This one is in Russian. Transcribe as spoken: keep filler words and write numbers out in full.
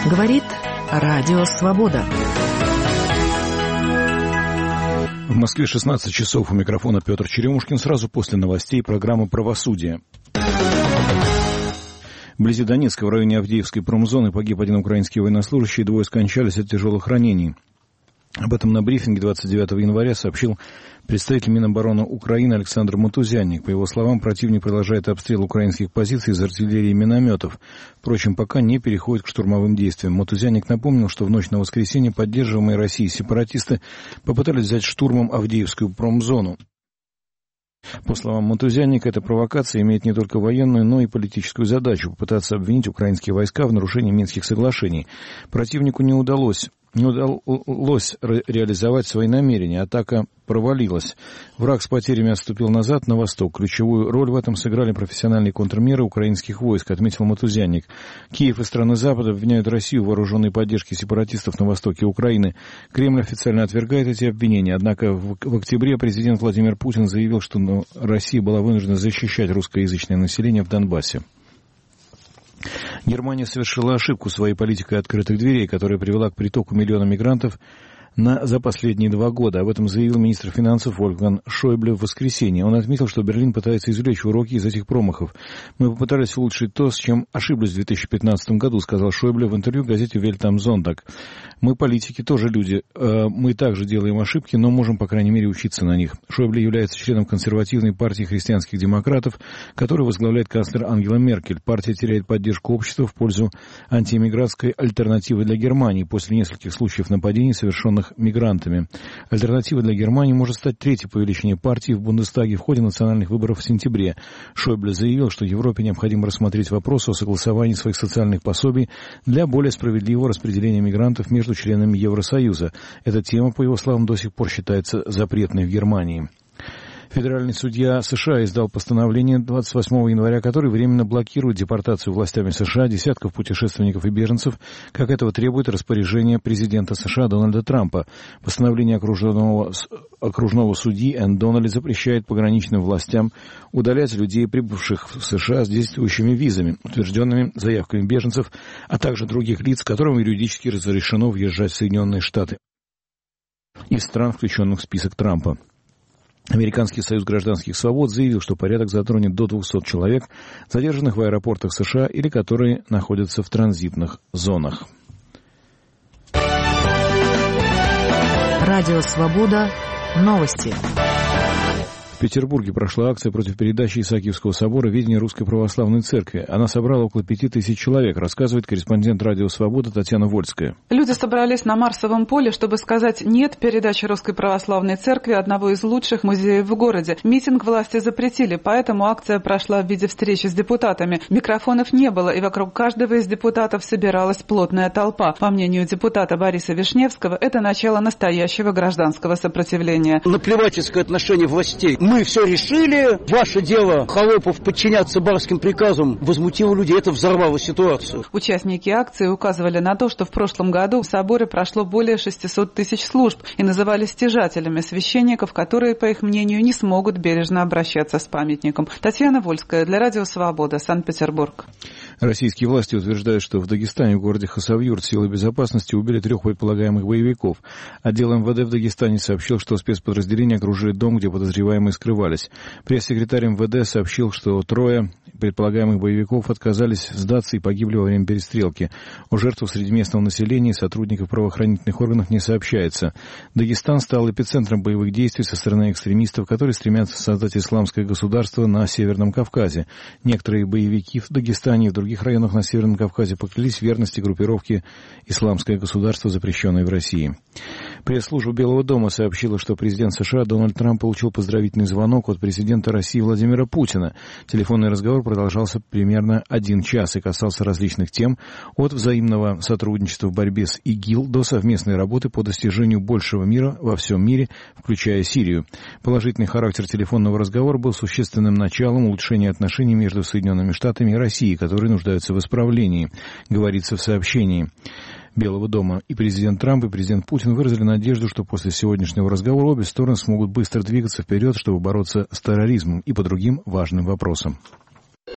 Говорит Радио Свобода. В Москве шестнадцать часов. У микрофона Петр Черемушкин. Сразу после новостей программы «Правосудие». Вблизи Донецка, в районе Авдеевской промзоны, погиб один украинский военнослужащий, двое скончались от тяжелых ранений. Об этом на брифинге двадцать девятого января сообщил представитель Минобороны Украины Александр Матузянник. По его словам, противник продолжает обстрел украинских позиций из артиллерии и минометов. Впрочем, пока не переходит к штурмовым действиям. Матузянник напомнил, что в ночь на воскресенье поддерживаемые Россией сепаратисты попытались взять штурмом Авдеевскую промзону. По словам Матузянника, эта провокация имеет не только военную, но и политическую задачу – попытаться обвинить украинские войска в нарушении Минских соглашений. Противнику не удалось. Не удалось ре- реализовать свои намерения. Атака провалилась. Враг с потерями отступил назад на восток. Ключевую роль в этом сыграли профессиональные контрмеры украинских войск, отметил Матузянник. Киев и страны Запада обвиняют Россию в вооруженной поддержке сепаратистов на востоке Украины. Кремль официально отвергает эти обвинения. Однако в, в октябре президент Владимир Путин заявил, что ну, Россия была вынуждена защищать русскоязычное население в Донбассе. Германия совершила ошибку своей политикой открытых дверей, которая привела к притоку миллиона мигрантов на, за последние два года. Об этом заявил министр финансов Вольфганг Шойбле в воскресенье. Он отметил, что Берлин пытается извлечь уроки из этих промахов. «Мы попытались улучшить то, с чем ошиблись в две тысячи пятнадцатом году», сказал Шойбле в интервью газете «Вельт ам Зондак». «Мы, политики, тоже люди. Мы также делаем ошибки, но можем, по крайней мере, учиться на них». Шойбле является членом консервативной партии христианских демократов, которую возглавляет канцлер Ангела Меркель. Партия теряет поддержку общества в пользу антиэмигрантской альтернативы для Германии после нескольких случаев нападений, совершенных мигрантами. Альтернатива для Германии может стать третьей по величине партией в Бундестаге в ходе национальных выборов в сентябре. Шойбле заявил, что Европе необходимо рассмотреть вопрос о согласовании своих социальных пособий для более справедливого распределения мигрантов между членами Евросоюза. Эта тема, по его словам, до сих пор считается запретной в Германии. Федеральный судья США издал постановление двадцать восьмого января, который временно блокирует депортацию властями США десятков путешественников и беженцев, как этого требует распоряжение президента США Дональда Трампа. Постановление окружного, окружного судьи Энн Доннелли запрещает пограничным властям удалять людей, прибывших в США с действующими визами, утвержденными заявками беженцев, а также других лиц, которым юридически разрешено въезжать в Соединенные Штаты из стран, включенных в список Трампа. Американский союз гражданских свобод заявил, что порядок затронет до двухсот человек, задержанных в аэропортах США или которые находятся в транзитных зонах. Радио Свобода. Новости. В Петербурге прошла акция против передачи Исаакиевского собора в ведение Русской Православной Церкви. Она собрала около пяти тысяч человек, рассказывает корреспондент Радио Свобода Татьяна Вольская. Люди собрались на Марсовом поле, чтобы сказать «нет» передаче Русской Православной Церкви одного из лучших музеев в городе. Митинг власти запретили, поэтому акция прошла в виде встречи с депутатами. Микрофонов не было, и вокруг каждого из депутатов собиралась плотная толпа. По мнению депутата Бориса Вишневского, это начало настоящего гражданского сопротивления. Наплевательское отношение властей. Мы все решили, ваше дело, холопов, подчиняться барским приказам, возмутило людей, это взорвало ситуацию. Участники акции указывали на то, что в прошлом году в соборе прошло более шестисот тысяч служб и называли стяжателями священников, которые, по их мнению, не смогут бережно обращаться с памятником. Татьяна Вольская для Радио Свобода, Санкт-Петербург. Российские власти утверждают, что в Дагестане, в городе Хасавюрт, силы безопасности убили трех предполагаемых боевиков. Отдел эм вэ дэ в Дагестане сообщил, что спецподразделение окружили дом, где подозреваемые скрывались. Пресс-секретарь эм вэ дэ сообщил, что трое предполагаемых боевиков отказались сдаться и погибли во время перестрелки. О жертвах среди местного населения и сотрудников правоохранительных органов не сообщается. Дагестан стал эпицентром боевых действий со стороны экстремистов, которые стремятся создать исламское государство на Северном Кавказе. Некоторые боевики в Дагестане и в других районах на Северном Кавказе поклялись в верности группировке «Исламское государство», запрещенной в России. Пресс-служба Белого дома сообщила, что президент США Дональд Трамп получил поздравительный звонок от президента России Владимира Путина. Телефонный разговор продолжался примерно один час и касался различных тем, от взаимного сотрудничества в борьбе с ИГИЛ до совместной работы по достижению большего мира во всем мире, включая Сирию. Положительный характер телефонного разговора был существенным началом улучшения отношений между Соединенными Штатами и Россией, которые нуждаются в исправлении, говорится в сообщении Белого дома. И президент Трамп, и президент Путин выразили надежду, что после сегодняшнего разговора обе стороны смогут быстро двигаться вперед, чтобы бороться с терроризмом и по другим важным вопросам.